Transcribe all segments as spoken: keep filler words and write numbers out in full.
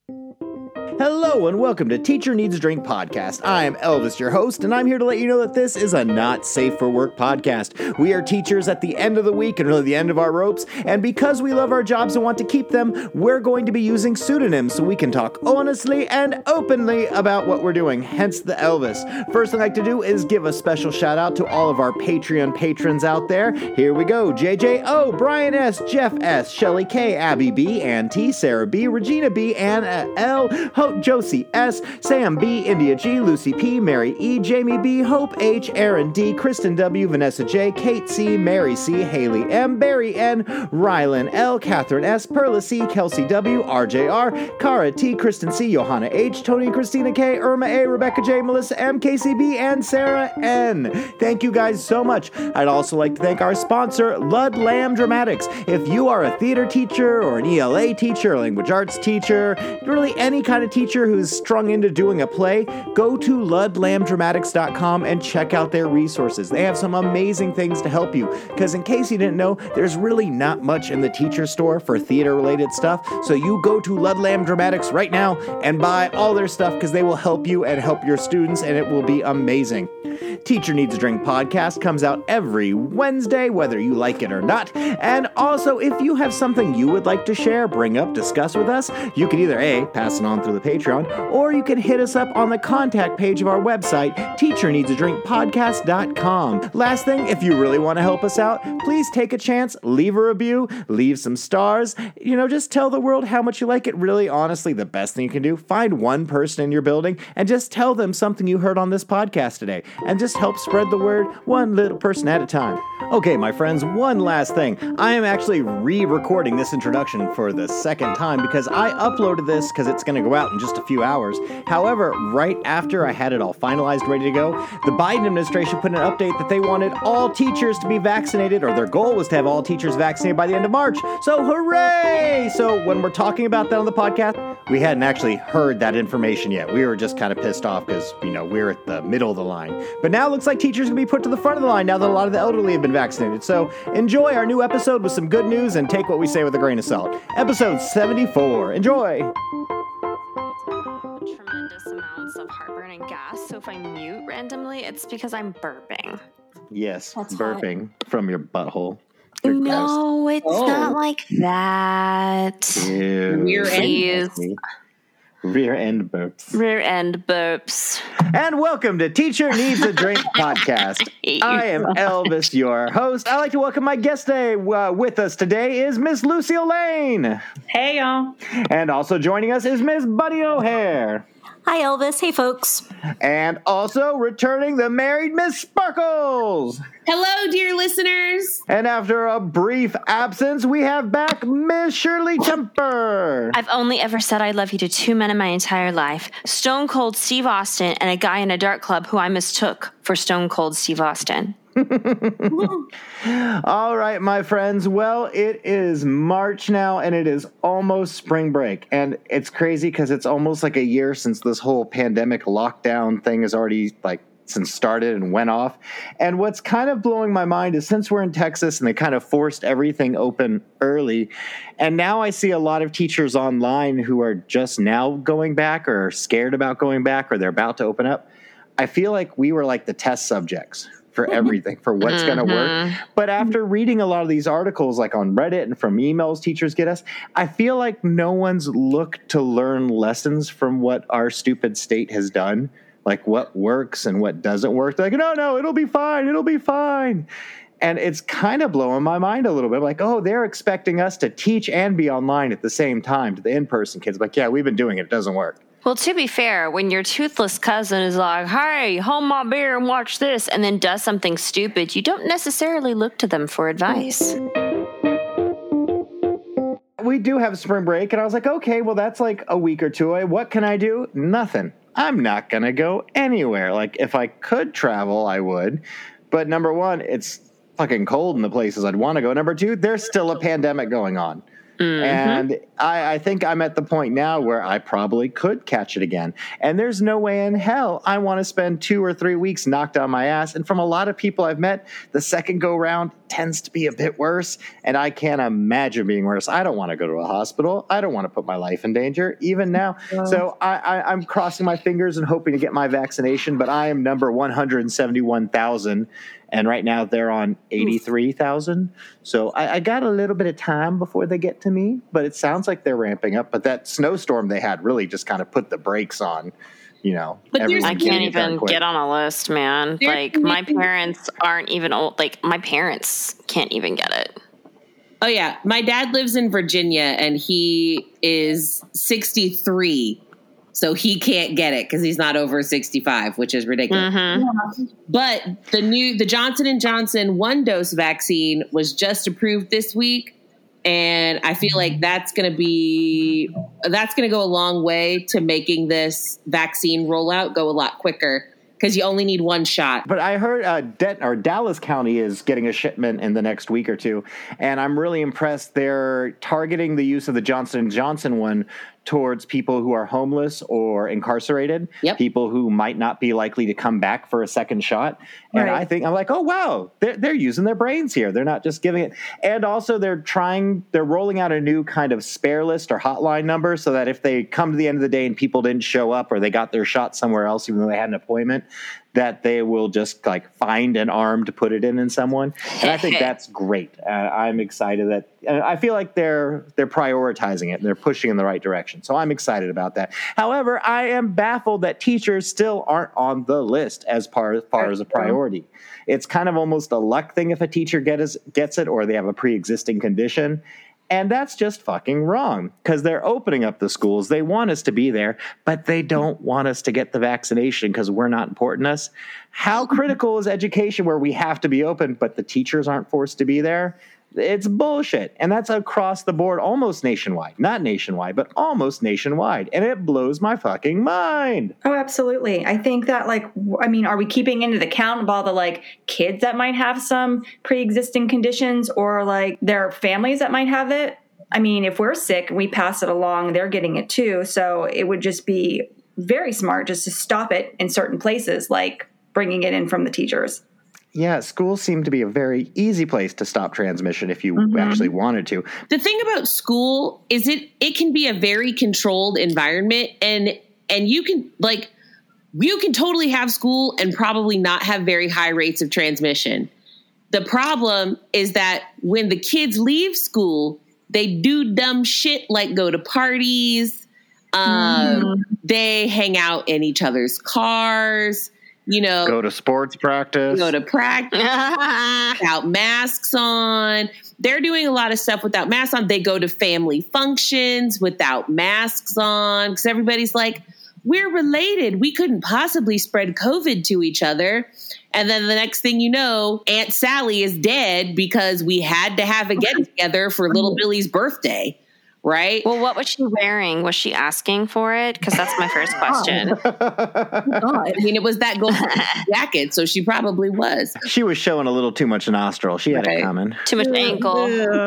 Hello and welcome to Teacher Needs a Drink podcast. I am Elvis, your host, and I'm here to let you know that this is a not safe for work podcast. We are teachers at the end of the week and really the end of our ropes, and because we love our jobs and want to keep them, we're going to be using pseudonyms so we can talk honestly and openly about what we're doing, hence the Elvis. First thing I'd like to do is give a special shout out to all of our Patreon patrons out there. Here we go. J J O, Brian S, Jeff S, Shelly K, Abby B, Ann T, Sarah B, Regina B, Anna L, Ho- Josie S, Sam B, India G, Lucy P, Mary E, Jamie B, Hope H, Aaron D, Kristen W, Vanessa J, Kate C, Mary C, Haley M, Barry N, Rylan L, Catherine S, Perla C, Kelsey W, R J R, Cara T, Kristen C, Johanna H, Tony and Christina K, Irma A, Rebecca J, Melissa M, K C B, and Sarah N. Thank you guys so much. I'd also like to thank our sponsor, Lud Lamb Dramatics. If you are a theater teacher or an E L A teacher, or language arts teacher, really any kind of teacher who's strung into doing a play, go to lud lamb dramatics dot com and check out their resources. They have some amazing things to help you, because in case you didn't know, there's really not much in the teacher store for theater-related stuff, so you go to Lud Lamb Dramatics right now and buy all their stuff, because they will help you and help your students, and it will be amazing. Teacher Needs a Drink podcast comes out every Wednesday, whether you like it or not. And also, if you have something you would like to share, bring up, discuss with us, you can either A, pass it on through the Patreon, or you can hit us up on the contact page of our website, teacher needs a drink podcast dot com. Last thing, if you really want to help us out, please take a chance, leave a review, leave some stars, you know, just tell the world how much you like it. Really, honestly, the best thing you can do, find one person in your building and just tell them something you heard on this podcast today, and just help spread the word one little person at a time. Okay, my friends, one last thing. I am actually re-recording this introduction for the second time because I uploaded this because it's going to go out in just a few hours. However, right after I had it all finalized, ready to go, the Biden administration put an update that they wanted all teachers to be vaccinated, or their goal was to have all teachers vaccinated by the end of March. So hooray! So when we're talking about that on the podcast, we hadn't actually heard that information yet. We were just kind of pissed off because, you know, we're at the middle of the line. But now it looks like teachers are going to be put to the front of the line now that a lot of the elderly have been vaccinated. So enjoy our new episode with some good news and take what we say with a grain of salt. Episode seventy-four. Enjoy! Tremendous amounts of heartburn and gas, so if I mute randomly, it's because I'm burping. Yes, That's burping hot. From your butthole. You're no, gross. it's Oh. not like that. Ew. Rear end. Please. Rear end burps. Rear end burps. And welcome to Teacher Needs a Drink podcast. I am Elvis, your host. I'd like to welcome my guest today. Uh, with us today is Miss Lucille Lane. Hey, y'all. And also joining us is Miss Buddy O'Hare. Hi, Elvis. Hey, folks. And also returning the married Miss Sparkles. Hello, dear listeners. And after a brief absence, we have back Miss Shirley Temper. I've only ever said I love you to two men in my entire life. Stone Cold Steve Austin and a guy in a dart club who I mistook for Stone Cold Steve Austin. All right, my friends. Well, it is March now, and it is almost spring break. And it's crazy because it's almost like a year since this whole pandemic lockdown thing has already, like, since started and went off. And what's kind of blowing my mind is since we're in Texas and they kind of forced everything open early, and now I see a lot of teachers online who are just now going back or scared about going back or they're about to open up. I feel like we were like the test subjects for everything, for what's Mm-hmm. going to work. But after reading a lot of these articles, like on Reddit and from emails teachers get us, I feel like no one's looked to learn lessons from what our stupid state has done, like what works and what doesn't work. They're like, no, no, it'll be fine. It'll be fine. And it's kind of blowing my mind a little bit. Like, oh, they're expecting us to teach and be online at the same time to the in-person kids. Like, yeah, we've been doing it. It doesn't work. Well, to be fair, when your toothless cousin is like, hey, hold my beer and watch this, and then does something stupid, you don't necessarily look to them for advice. We do have spring break, and I was like, okay, well, that's like a week or two away. What can I do? Nothing. I'm not going to go anywhere. Like, if I could travel, I would. But number one, it's fucking cold in the places I'd want to go. Number two, there's still a pandemic going on. Mm-hmm. And I, I think I'm at the point now where I probably could catch it again. And there's no way in hell I want to spend two or three weeks knocked on my ass. And from a lot of people I've met, the second go round tends to be a bit worse, and I can't imagine being worse. I don't want to go to a hospital. I don't want to put my life in danger, even now. Yeah. So I, I, I'm crossing my fingers and hoping to get my vaccination, but I am number one hundred seventy-one thousand, and right now they're on eighty-three thousand. So I, I got a little bit of time before they get to me, but it sounds like they're ramping up. But that snowstorm they had really just kind of put the brakes on. You know, but I can't even get on a list, man. There's like my parents aren't even old. Like my parents can't even get it. Oh yeah. My dad lives in Virginia and he is sixty-three. So he can't get it because he's not over sixty-five, which is ridiculous. Mm-hmm. But the new, the Johnson and Johnson one dose vaccine was just approved this week. And I feel like that's going to be, that's going to go a long way to making this vaccine rollout go a lot quicker because you only need one shot. But I heard uh, De- or Dallas County is getting a shipment in the next week or two. And I'm really impressed. They're targeting the use of the Johnson and Johnson one towards people who are homeless or incarcerated, yep. people who might not be likely to come back for a second shot. And right. I think I'm like, oh, wow, they're, they're using their brains here. They're not just giving it. And also they're trying, they're rolling out a new kind of spare list or hotline number so that if they come to the end of the day and people didn't show up or they got their shot somewhere else, even though they had an appointment, that they will just like find an arm to put it in in someone. And I think that's great. Uh, I'm excited that uh, I feel like they're they're prioritizing it. They're pushing in the right direction. So I'm excited about that. However, I am baffled that teachers still aren't on the list as far, as far as a priority. It's kind of almost a luck thing if a teacher gets gets it or they have a pre-existing condition. And that's just fucking wrong because they're opening up the schools. They want us to be there, but they don't want us to get the vaccination because we're not important to us. How critical is education where we have to be open, but the teachers aren't forced to be there? It's bullshit. And that's across the board, almost nationwide. Not nationwide, but almost nationwide. And it blows my fucking mind. Oh, absolutely. I think that, like, I mean, are we keeping into the count of all the, like, kids that might have some pre-existing conditions or, like, their families that might have it? I mean, if we're sick and we pass it along, they're getting it too. So it would just be very smart just to stop it in certain places, like bringing it in from the teachers. Yeah, schools seem to be a very easy place to stop transmission if you mm-hmm. actually wanted to. The thing about school is it it can be a very controlled environment, and and you can like you can totally have school and probably not have very high rates of transmission. The problem is that when the kids leave school, they do dumb shit like go to parties, um, mm. they hang out in each other's cars. You know, go to sports practice, go to practice without masks on. They're doing a lot of stuff without masks on. They go to family functions without masks on because everybody's like, we're related. We couldn't possibly spread COVID to each other. And then the next thing you know, Aunt Sally is dead because we had to have a get together for little Billy's birthday. Right. Well, what was she wearing? Was she asking for it? Because that's my first question. Oh, I mean, it was that gold jacket, so she probably was. She was showing a little too much nostril. She had right. it coming. Too much ankle.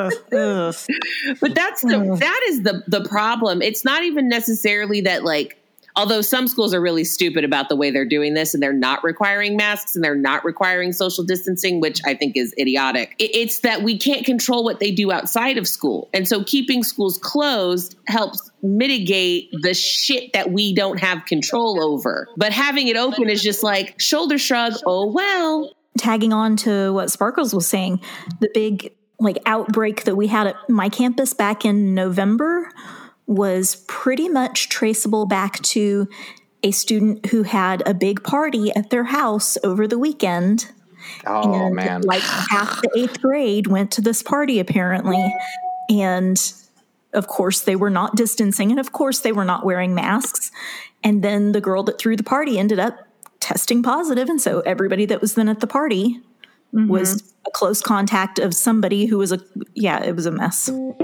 But that's the that is the the problem. It's not even necessarily that, like, although some schools are really stupid about the way they're doing this and they're not requiring masks and they're not requiring social distancing, which I think is idiotic. It's that we can't control what they do outside of school. And so keeping schools closed helps mitigate the shit that we don't have control over. But having it open is just like shoulder shrug. Oh, well. Tagging on to what Sparkles was saying, the big like outbreak that we had at my campus back in November was pretty much traceable back to a student who had a big party at their house over the weekend. Oh, and man. Like half the eighth grade went to this party, apparently. And of course, they were not distancing. And of course, they were not wearing masks. And then the girl that threw the party ended up testing positive. And so everybody that was then at the party mm-hmm. was a close contact of somebody who was a, yeah, it was a mess.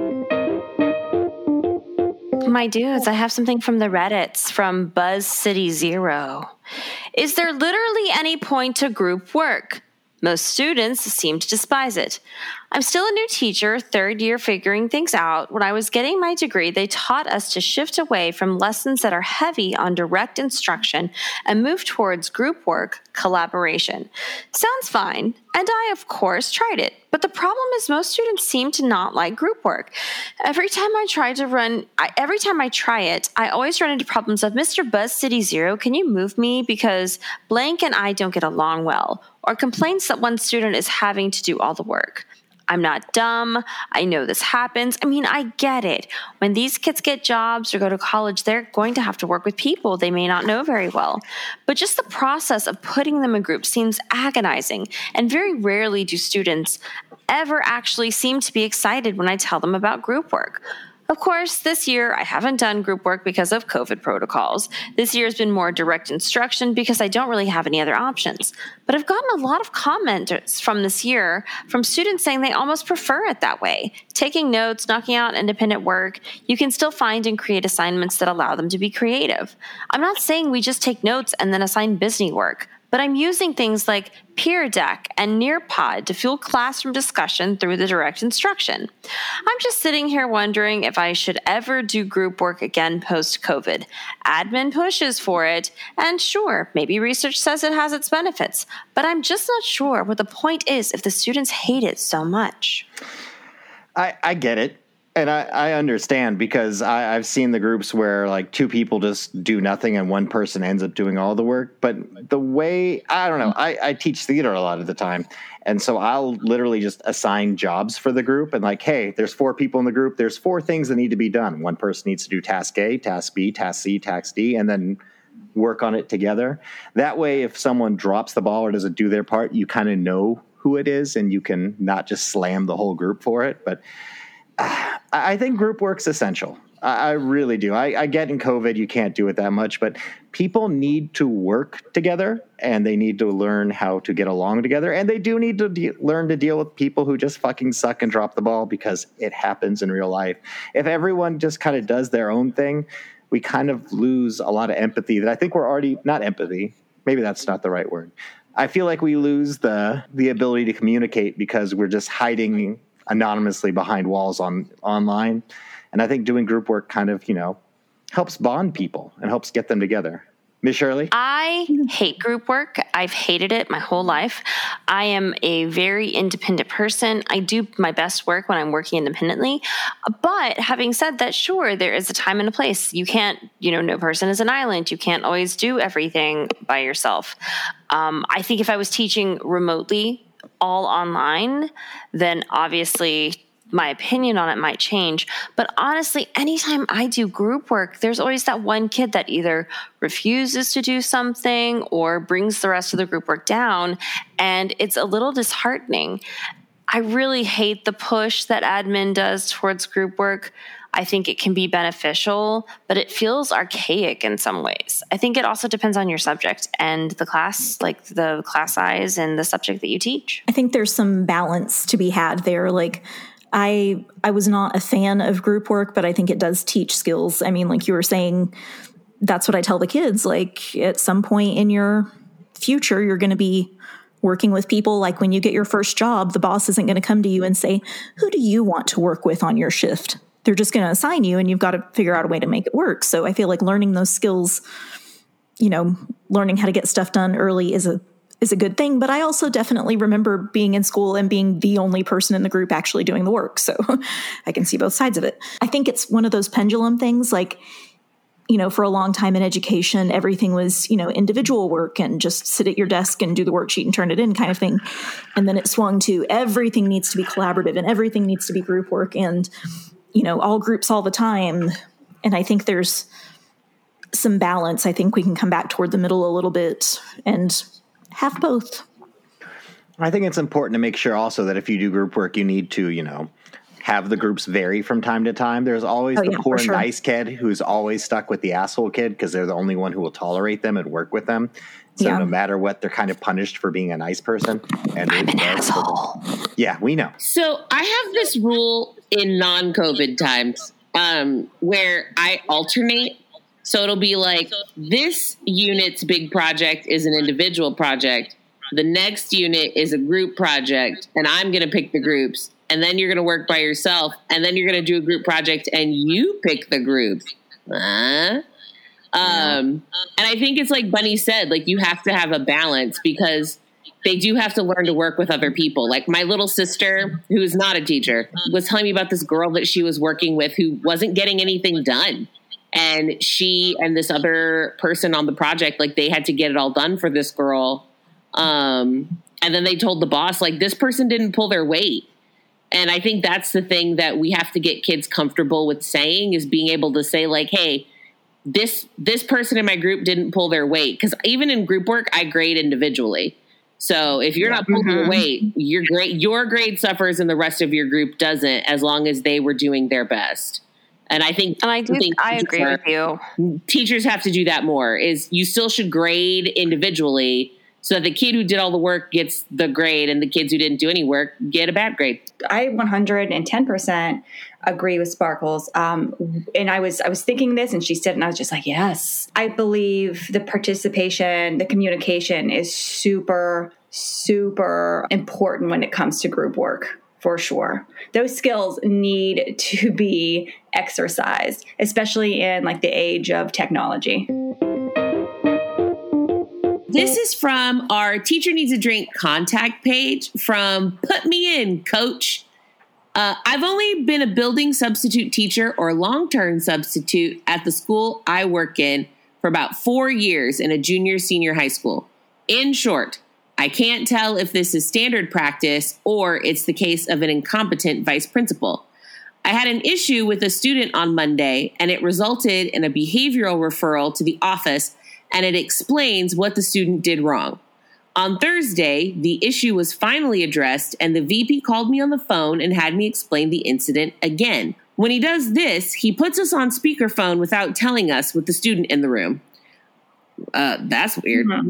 My dudes, I have something from the Reddits from Buzz City Zero. Is there literally any point to group work? Most students seem to despise it. I'm still a new teacher, third year figuring things out. When I was getting my degree, they taught us to shift away from lessons that are heavy on direct instruction and move towards group work, collaboration. Sounds fine, and I, of course, tried it. But the problem is most students seem to not like group work. Every time I try to run, I, every time I try it, I always run into problems of, Mister Buzz City Zero, can you move me because blank and I don't get along well, or complaints that one student is having to do all the work. I'm not dumb. I know this happens. I mean, I get it. When these kids get jobs or go to college, they're going to have to work with people they may not know very well. But just the process of putting them in groups seems agonizing, and very rarely do students ever actually seem to be excited when I tell them about group work. Of course, this year I haven't done group work because of COVID protocols. This year has been more direct instruction because I don't really have any other options. But I've gotten a lot of comments from this year from students saying they almost prefer it that way. Taking notes, knocking out independent work, you can still find and create assignments that allow them to be creative. I'm not saying we just take notes and then assign busy work, but I'm using things like Peer Deck and Nearpod to fuel classroom discussion through the direct instruction. I'm just sitting here wondering if I should ever do group work again post-COVID. Admin pushes for it, and sure, maybe research says it has its benefits, but I'm just not sure what the point is if the students hate it so much. I, I get it. And I, I understand because I, I've seen the groups where like two people just do nothing and one person ends up doing all the work. But the way, I don't know, I, I teach theater a lot of the time. And so I'll literally just assign jobs for the group and like, hey, there's four people in the group. There's four things that need to be done. One person needs to do task A, task B, task C, task D, and then work on it together. That way, if someone drops the ball or doesn't do their part, you kind of know who it is and you can not just slam the whole group for it. But uh, I think group work's essential. I, I really do. I, I get in COVID, you can't do it that much, but people need to work together and they need to learn how to get along together. And they do need to de- learn to deal with people who just fucking suck and drop the ball because it happens in real life. If everyone just kind of does their own thing, we kind of lose a lot of empathy that I think we're already, not empathy, maybe that's not the right word. I feel like we lose the the ability to communicate because we're just hiding anonymously behind walls on online. And I think doing group work kind of, you know, helps bond people and helps get them together. Miz Shirley? I hate group work. I've hated it my whole life. I am a very independent person. I do my best work when I'm working independently. But having said that, sure, there is a time and a place. You can't, you know, no person is an island. You can't always do everything by yourself. Um, I think if I was teaching remotely, all online, then obviously my opinion on it might change. But honestly, anytime I do group work, there's always that one kid that either refuses to do something or brings the rest of the group work down. And it's a little disheartening. I really hate the push that admin does towards group work. I think it can be beneficial, but it feels archaic in some ways. I think it also depends on your subject and the class, like the class size and the subject that you teach. I think there's some balance to be had there. Like, I I was not a fan of group work, but I think it does teach skills. I mean, like you were saying, that's what I tell the kids. Like, at some point in your future, you're going to be working with people. Like when you get your first job, the boss isn't going to come to you and say, who do you want to work with on your shift? They're just going to assign you and you've got to figure out a way to make it work. So I feel like learning those skills, you know, learning how to get stuff done early is a is a good thing. But I also definitely remember being in school and being the only person in the group actually doing the work. So I can see both sides of it. I think it's one of those pendulum things. Like, you know, for a long time in education, everything was, you know, individual work and just sit at your desk and do the worksheet and turn it in kind of thing. And then it swung to everything needs to be collaborative and everything needs to be group work and, you know, all groups all the time. And I think there's some balance. I think we can come back toward the middle a little bit and have both. I think it's important to make sure also that if you do group work, you need to, you know, have the groups vary from time to time. There's always oh, the yeah, poor sure. nice kid who's always stuck with the asshole kid because they're the only one who will tolerate them and work with them. So yeah. no matter what, they're kind of punished for being a nice person. And I'm an asshole. Yeah, we know. So I have this rule in non-COVID times um, where I alternate. So it'll be like this unit's big project is an individual project. The next unit is a group project, and I'm going to pick the groups. And then you're going to work by yourself, and then you're going to do a group project, and you pick the groups. Uh, Um, and I think it's like Bunny said, like you have to have a balance because they do have to learn to work with other people. Like my little sister, who is not a teacher, was telling me about this girl that she was working with who wasn't getting anything done. And she and this other person on the project, like they had to get it all done for this girl. Um, and then they told the boss, like, this person didn't pull their weight. And I think that's the thing that we have to get kids comfortable with saying, is being able to say, like, hey, this this person in my group didn't pull their weight. Because even in group work, I grade individually. So if you're not pulling mm-hmm. your weight, your grade your grade suffers and the rest of your group doesn't, as long as they were doing their best. And I think and I do think I agree are, with you. Teachers have to do that more. Is you still should grade individually, so that the kid who did all the work gets the grade and the kids who didn't do any work get a bad grade. I one hundred ten percent agree with Sparkles. Um, and I was I was thinking this and she said, and I was just like, yes. I believe the participation, the communication is super, super important when it comes to group work. For sure. Those skills need to be exercised, especially in like the age of technology. This is from our Teacher Needs a Drink contact page from Put Me In, Coach. Uh, I've only been a building substitute teacher or long-term substitute at the school I work in for about four years in a junior senior high school. In short, I can't tell if this is standard practice or it's the case of an incompetent vice principal. I had an issue with a student on Monday, and it resulted in a behavioral referral to the office, and it explains what the student did wrong. On Thursday, the issue was finally addressed, and the V P called me on the phone and had me explain the incident again. When he does this, he puts us on speakerphone without telling us with the student in the room. Uh, that's weird. Mm-hmm.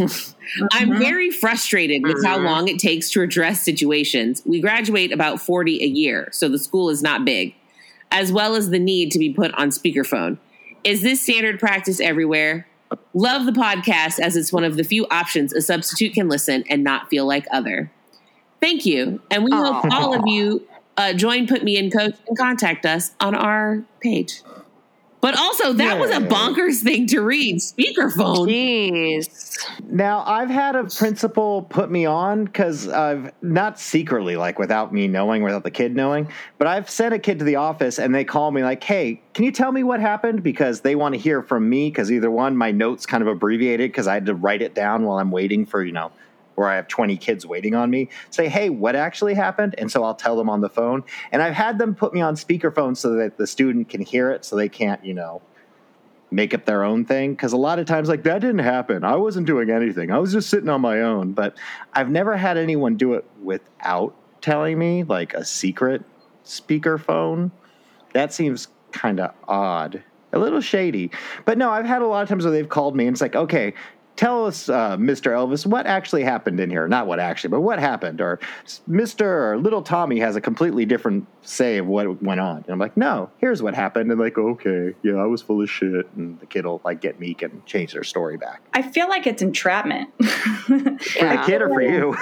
I'm very frustrated with how long it takes to address situations. We graduate about forty a year, so the school is not big, as well as the need to be put on speakerphone. Is this standard practice everywhere? Love the podcast, as it's one of the few options a substitute can listen and not feel like other. Thank you. And we Aww. hope all of you uh, join Put Me In, Coach, and contact us on our page. But also, that yeah. was a bonkers thing to read. Speakerphone. Jeez. Now, I've had a principal put me on because I've not secretly, like without me knowing, without the kid knowing, but I've sent a kid to the office and they call me like, hey, can you tell me what happened? Because they want to hear from me, because either one, my notes kind of abbreviated because I had to write it down while I'm waiting for, you know, where I have twenty kids waiting on me, say, hey, what actually happened? And so I'll tell them on the phone. And I've had them put me on speakerphone so that the student can hear it, so they can't, you know, make up their own thing. Because a lot of times, like, that didn't happen. I wasn't doing anything. I was just sitting on my own. But I've never had anyone do it without telling me, like a secret speakerphone. That seems kind of odd, a little shady. But no, I've had a lot of times where they've called me and it's like, okay, tell us, uh, Mister Elvis, what actually happened in here? Not what actually, but what happened? Or Mister or Little Tommy has a completely different say of what went on. And I'm like, no, here's what happened. And like, okay, yeah, I was full of shit. And the kid will like get meek and change their story back. I feel like it's entrapment. For the kid or for you?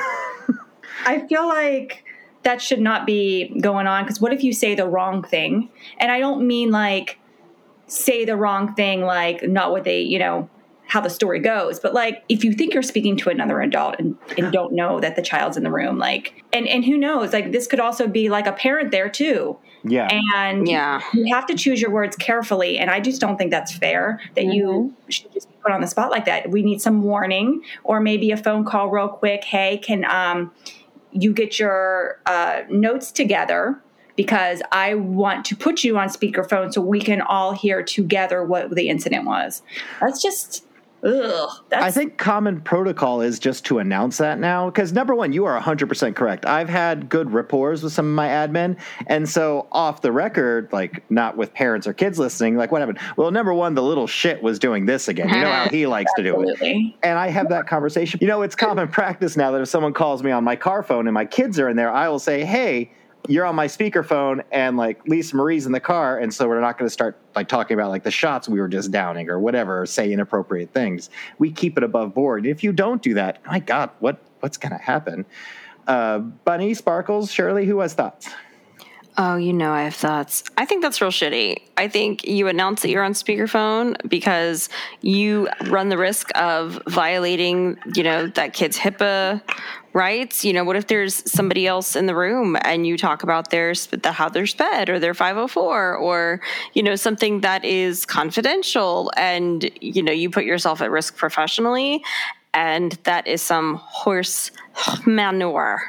I feel like that should not be going on. Because what if you say the wrong thing? And I don't mean like say the wrong thing, like not what they, you know, how the story goes. But like, if you think you're speaking to another adult and, and don't know that the child's in the room, like, and, and who knows, like this could also be like a parent there too. Yeah. And yeah. you have to choose your words carefully. And I just don't think that's fair that mm-hmm. you should just be put on the spot like that. We need some warning, or maybe a phone call real quick. Hey, can um, you get your uh, notes together? Because I want to put you on speakerphone so we can all hear together what the incident was. That's just... Ugh, that's- I think common protocol is just to announce that now, because number one, you are one hundred percent correct. I've had good rapport with some of my admin, and so off the record, like not with parents or kids listening, like what happened? Well, number one, the little shit was doing this again. You know how he likes to do it. And I have that conversation. You know, it's common practice now that if someone calls me on my car phone and my kids are in there, I will say, hey, you're on my speakerphone, and like Lisa Marie's in the car, and so we're not going to start like talking about like the shots we were just downing or whatever, or say inappropriate things. We keep it above board. If you don't do that, my God, what what's going to happen? Uh, Bunny, Sparkles, Shirley, who has thoughts? Oh, you know I have thoughts. I think that's real shitty. I think you announce that you're on speakerphone because you run the risk of violating, you know, that kid's HIPAA rights. You know, what if there's somebody else in the room and you talk about their the, how they're sped or their five oh four or, you know, something that is confidential and, you know, you put yourself at risk professionally, and that is some horse manure.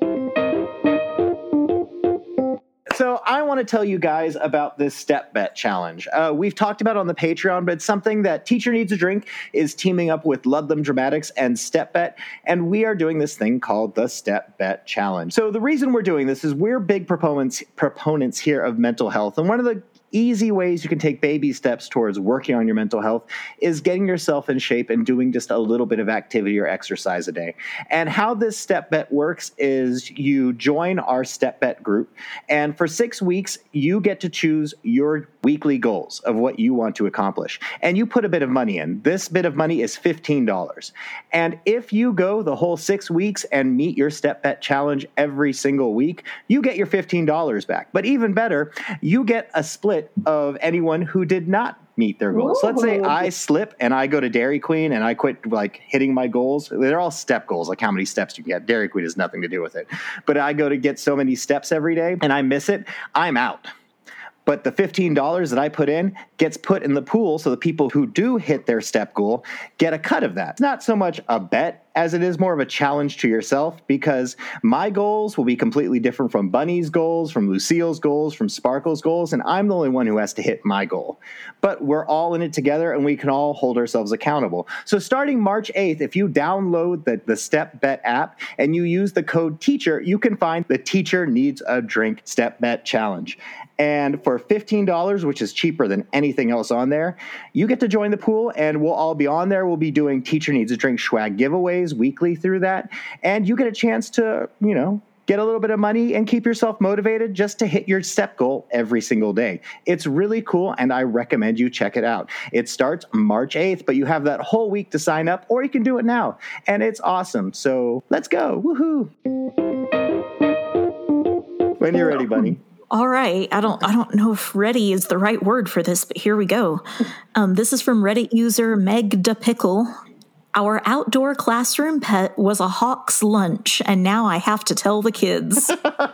So I want to tell you guys about this Step Bet Challenge. Uh, we've talked about it on the Patreon, but it's something that Teacher Needs a Drink is teaming up with Ludlam Dramatics and Step Bet, and we are doing this thing called the Step Bet Challenge. So the reason we're doing this is we're big proponents proponents here of mental health, and one of the easy ways you can take baby steps towards working on your mental health is getting yourself in shape and doing just a little bit of activity or exercise a day. And how this Step Bet works is you join our Step Bet group, and for six weeks, you get to choose your weekly goals of what you want to accomplish. And you put a bit of money in. This bit of money is fifteen dollars. And if you go the whole six weeks and meet your Step Bet challenge every single week, you get your fifteen dollars back. But even better, you get a split of anyone who did not meet their goals. So let's say I slip and I go to Dairy Queen and I quit like hitting my goals. They're all step goals, like how many steps you can get. Dairy Queen has nothing to do with it. But I go to get so many steps every day and I miss it, I'm out. But the fifteen dollars that I put in gets put in the pool so the people who do hit their step goal get a cut of that. It's not so much a bet as it is more of a challenge to yourself, because my goals will be completely different from Bunny's goals, from Lucille's goals, from Sparkle's goals, and I'm the only one who has to hit my goal. But we're all in it together, and we can all hold ourselves accountable. So starting March eighth, if you download the, the Step Bet app and you use the code TEACHER, you can find the Teacher Needs a Drink Step Bet Challenge. And for fifteen dollars, which is cheaper than anything else on there, you get to join the pool, and we'll all be on there. We'll be doing Teacher Needs a Drink swag giveaways weekly through that. And you get a chance to, you know, get a little bit of money and keep yourself motivated just to hit your step goal every single day. It's really cool, and I recommend you check it out. It starts March eighth, but you have that whole week to sign up, or you can do it now. And it's awesome. So let's go. Woohoo. When you're ready, Bunny. All right. I don't I don't know if ready is the right word for this, but here we go. Um, this is from Reddit user Meg da Pickle. Our outdoor classroom pet was a hawk's lunch, and now I have to tell the kids.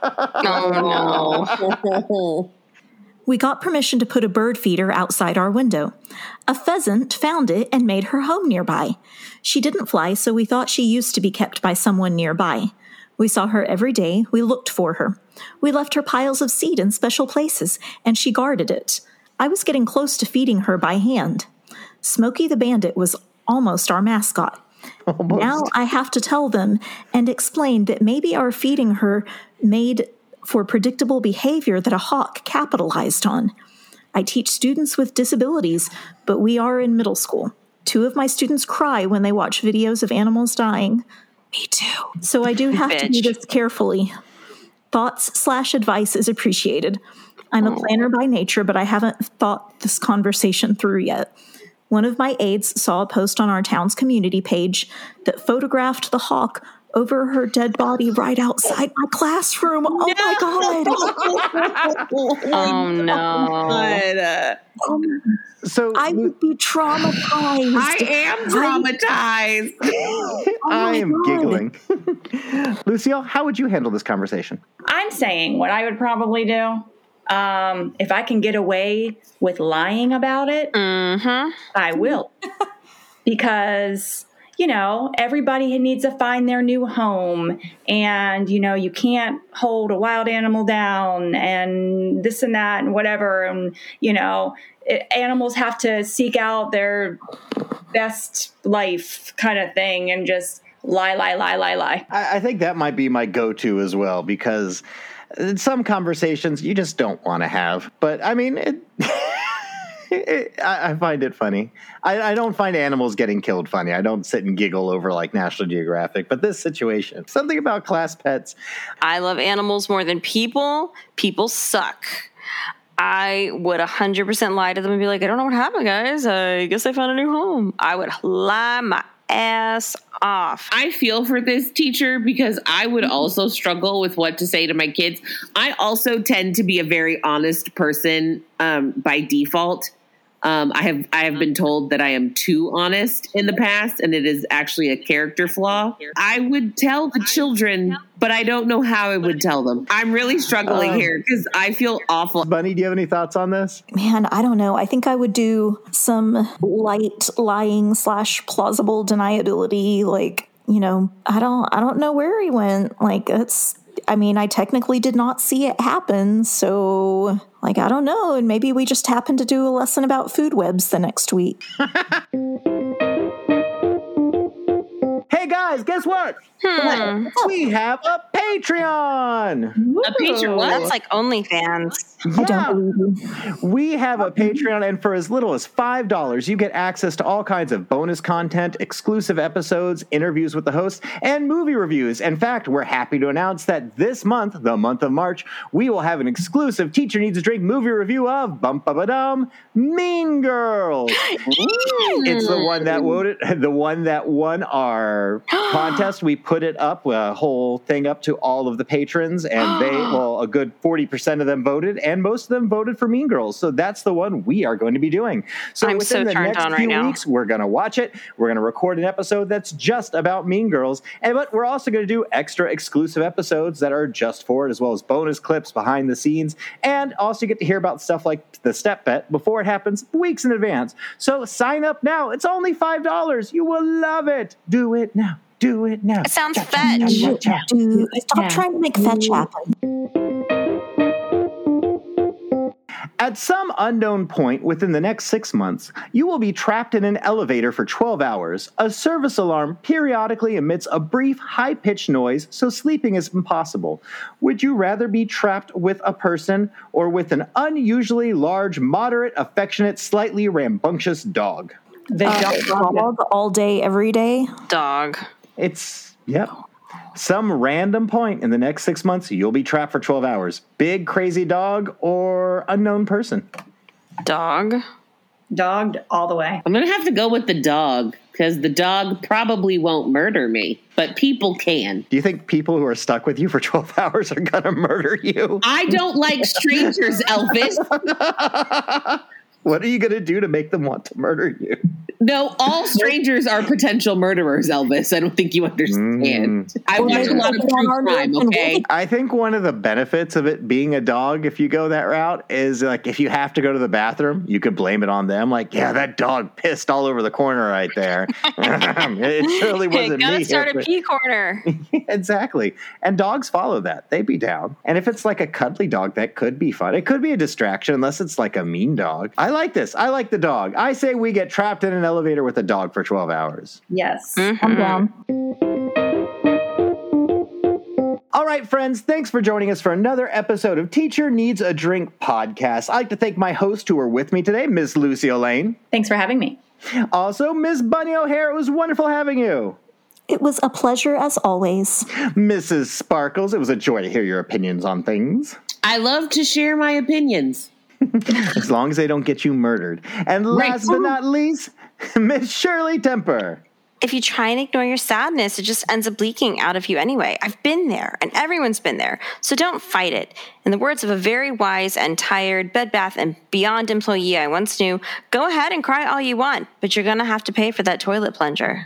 Oh, no. We got permission to put a bird feeder outside our window. A pheasant found it and made her home nearby. She didn't fly, so we thought she used to be kept by someone nearby. We saw her every day. We looked for her. We left her piles of seed in special places, and she guarded it. I was getting close to feeding her by hand. Smokey the Bandit was almost our mascot. Almost. Now I have to tell them and explain that maybe our feeding her made for predictable behavior that a hawk capitalized on. I teach students with disabilities, but we are in middle school. Two of my students cry when they watch videos of animals dying. Me too. So I do have Bitch. to do this carefully. Thoughts slash advice is appreciated. I'm a planner by nature, but I haven't thought this conversation through yet. One of my aides saw a post on our town's community page that photographed the hawk over her dead body right outside my classroom. Oh, no. my God. Oh, no. Um, so I would be traumatized. I am traumatized. I, I am God. giggling. Lucille, how would you handle this conversation? I'm saying what I would probably do. Um, if I can get away with lying about it, mm-hmm. I will. Because, you know, everybody needs to find their new home. And, you know, you can't hold a wild animal down and this and that and whatever. And, you know, it, animals have to seek out their best life kind of thing and just lie, lie, lie, lie, lie. I, I think that might be my go-to as well, because some conversations you just don't want to have. But I mean, it, it, I, I find it funny. I, I don't find animals getting killed funny. I don't sit and giggle over like National Geographic. But this situation, something about class pets. I love animals more than people. People suck. I would one hundred percent lie to them and be like, I don't know what happened, guys. I guess I found a new home. I would lie my ass off. I feel for this teacher because I would also struggle with what to say to my kids. I also tend to be a very honest person um, by default. Um, I have I have been told that I am too honest in the past, and it is actually a character flaw. I would tell the children, but I don't know how I would tell them. I'm really struggling um, here because I feel awful. Bunny, do you have any thoughts on this? Man, I don't know. I think I would do some light lying slash plausible deniability. Like, you know, I don't I don't know where he went. Like, it's. I mean, I technically did not see it happen, so, like, I don't know. And maybe we just happened to do a lesson about food webs the next week. Hey, guys, guess what? Hmm. We have a Patreon. A Patreon? What? That's like OnlyFans. I don't believe you. We have a Patreon, and for as little as five dollars, you get access to all kinds of bonus content, exclusive episodes, interviews with the hosts, and movie reviews. In fact, we're happy to announce that this month, the month of March, we will have an exclusive Teacher Needs a Drink movie review of Bum Ba Ba Dum, Mean Girls. It's the one that voted, the one that won our contest. We put it up, a whole thing up to all of the patrons, and they, well, a good forty percent of them voted, and most of them voted for Mean Girls. So that's the one we are going to be doing. So I'm within so the turned next on few right now. weeks, we're going to watch it. We're going to record an episode that's just about Mean Girls, and but we're also going to do extra exclusive episodes that are just for it, as well as bonus clips behind the scenes, and also get to hear about stuff like the step bet before it happens weeks in advance. So sign up now. It's only five dollars. You will love it. Do it now. Do it now. It sounds Cha, fetch. cha, cha, cha. Dude, stop Yeah. trying to make fetch happen. At some unknown point within the next six months, you will be trapped in an elevator for twelve hours. A service alarm periodically emits a brief, high-pitched noise, so sleeping is impossible. Would you rather be trapped with a person or with an unusually large, moderate, affectionate, slightly rambunctious dog? The Uh, dog. dog all day, every day. Dog. It's, yep. Some random point in the next six months, you'll be trapped for twelve hours. Big, crazy dog or unknown person? Dog. Dog all the way. I'm going to have to go with the dog because the dog probably won't murder me, but people can. Do you think people who are stuck with you for twelve hours are going to murder you? I don't like strangers, Elvis. What are you going to do to make them want to murder you? No, all strangers are potential murderers, Elvis. I don't think you understand. Mm. I watch a lot of true crime, okay? I think one of the benefits of it being a dog, if you go that route, is like if you have to go to the bathroom, you could blame it on them. Like, yeah, that dog pissed all over the corner right there. It surely wasn't Gotta me. start a pee corner. Exactly. And dogs follow that. They'd be down. And if it's like a cuddly dog, that could be fun. It could be a distraction unless it's like a mean dog. I like this. I like the dog. I say we get trapped in an elevator with a dog for twelve hours. Yes. Mm-hmm. I'm down. All right, friends, thanks for joining us for another episode of Teacher Needs a Drink podcast. I'd like to thank my hosts who are with me today, Miss Lucy O'Lane. Thanks for having me. Also, Miss Bunny O'Hare, it was wonderful having you. It was a pleasure as always. Missus Sparkles, it was a joy to hear your opinions on things. I love to share my opinions. As long as they don't get you murdered. And last Right. but not least, Miss Shirley Temper. If you try and ignore your sadness, it just ends up leaking out of you anyway. I've been there, and everyone's been there. So don't fight it. In the words of a very wise and tired Bed Bath and Beyond employee I once knew, go ahead and cry all you want, but you're going to have to pay for that toilet plunger.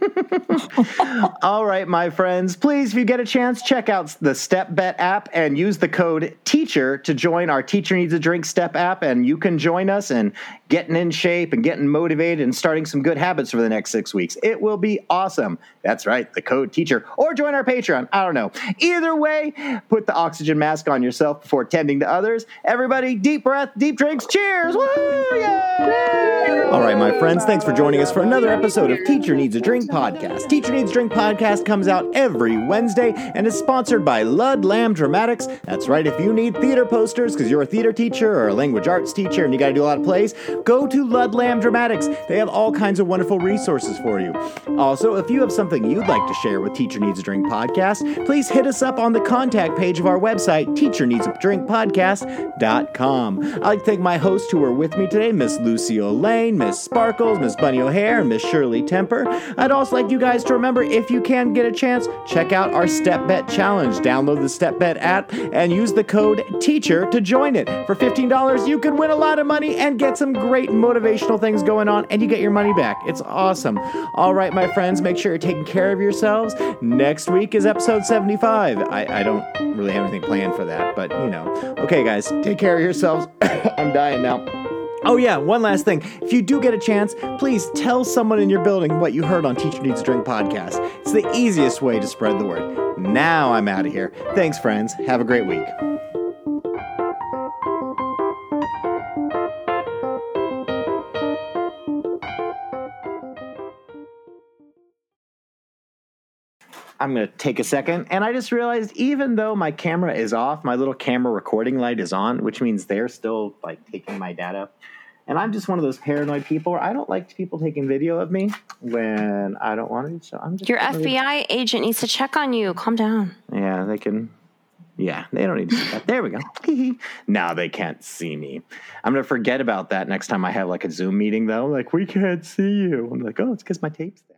All right, my friends, please, if you get a chance, check out the Step Bet app and use the code TEACHER to join our Teacher Needs a Drink Step app, and you can join us in getting in shape and getting motivated and starting some good habits for the next six weeks. It will be awesome. That's right, the code TEACHER, or join our Patreon. I don't know. Either way, put the oxygen mask on yourself before tending to others. Everybody, deep breath, deep drinks. Cheers! Woo! Yay! All right, my friends, thanks for joining us for another episode of Teacher Needs a Drink podcast. Teacher Needs a Drink podcast comes out every Wednesday and is sponsored by Lud Lamb Dramatics. That's right, if you need theater posters because you're a theater teacher or a language arts teacher and you got to do a lot of plays, go to Lud Lamb Dramatics. They have all kinds of wonderful resources for you. Also, if you have something you'd like to share with Teacher Needs a Drink podcast, please hit us up on the contact page of our website, teacher needs a drink podcast dot com. I'd like to thank my hosts who were with me today, Miss Lucy Lane, Miss Sparkles, Miss Bunny O'Hare, and Miss Shirley Temper. I'd also like you guys to remember, if you can get a chance, check out our Step Bet Challenge. Download the Step Bet app and use the code TEACHER to join it. For fifteen dollars, you can win a lot of money and get some great motivational things going on, and you get your money back. It's awesome. All right, my friends, make sure you're taking care of yourselves. Next week is episode seventy-five. I, I don't really have anything planned for that, but, you know. Okay, guys, take care of yourselves. I'm dying now. Oh, yeah, one last thing. If you do get a chance, please tell someone in your building what you heard on Teacher Needs a Drink podcast. It's the easiest way to spread the word. Now I'm out of here. Thanks, friends. Have a great week. I'm going to take a second, and I just realized even though my camera is off, my little camera recording light is on, which means they're still like taking my data. And I'm just one of those paranoid people where I don't like people taking video of me when I don't want to. So I'm just Your F B I agent needs to check on you. Calm down. Yeah, they can. Yeah, they don't need to see that. There we go. Now they can't see me. I'm going to forget about that next time I have like a Zoom meeting, though. Like, we can't see you. I'm like, oh, it's because my tape's there.